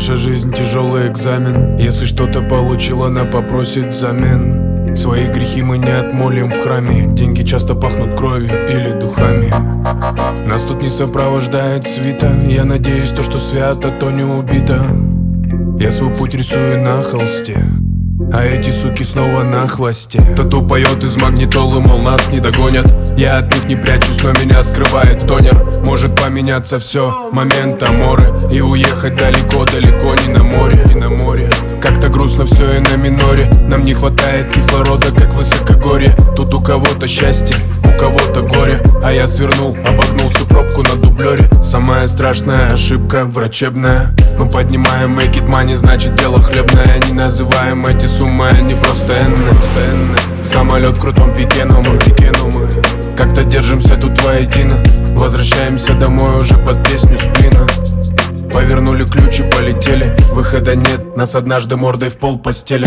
Наша жизнь тяжелый экзамен. Если что-то получил, она попросит взамен. Свои грехи мы не отмолим в храме. Деньги часто пахнут кровью или духами. Нас тут не сопровождает свита. Я надеюсь, то, что свято, то не убито. Я свой путь рисую на холсте, а эти суки снова на хвосте. Тату поет из магнитолы, мол, нас не догонят. Я от них не прячусь, но меня скрывает тонер. Может поменяться все, момент аморы, и уехать далеко-далеко не на море. Как-то грустно все и на миноре. Нам не хватает кислорода, как в высокогорье. Тут у кого-то счастье, у кого-то горе, а я свернул, обогнул всю пробку на дублере. Самая страшная ошибка врачебная. Мы поднимаем make it money, значит дело хлебное. Не называем эти суммы, они просто энны. Самолет в крутом пике, но мы как-то держимся тут воедино. Возвращаемся домой уже под песню сплина. Повернули ключ и полетели. Выхода нет, нас однажды мордой в пол постели.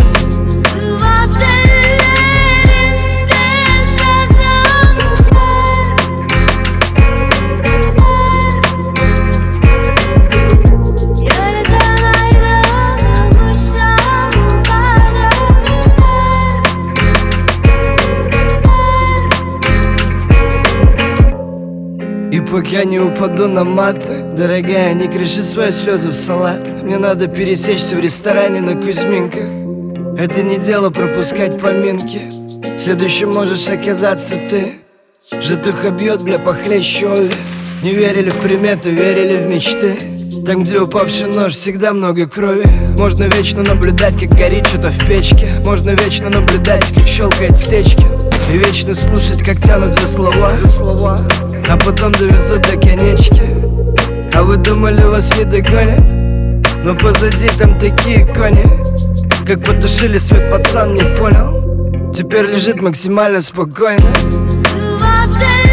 И пока не упаду на маты, дорогая, не криши свои слезы в салат. Мне надо пересечься в ресторане на Кузьминках. Это не дело пропускать поминки. Следующим можешь оказаться ты. Житуха бьет, бля, похлеще Ови. Не верили в приметы, верили в мечты. Там, где упавший нож, всегда много крови. Можно вечно наблюдать, как горит что-то в печке. Можно вечно наблюдать, как щелкает стечки. И вечно слушать, как тянут за слова, а потом довезут до конечки. А вы думали, вас не догонят? Но позади там такие кони. Как потушили свет, пацан не понял. Теперь лежит максимально спокойно.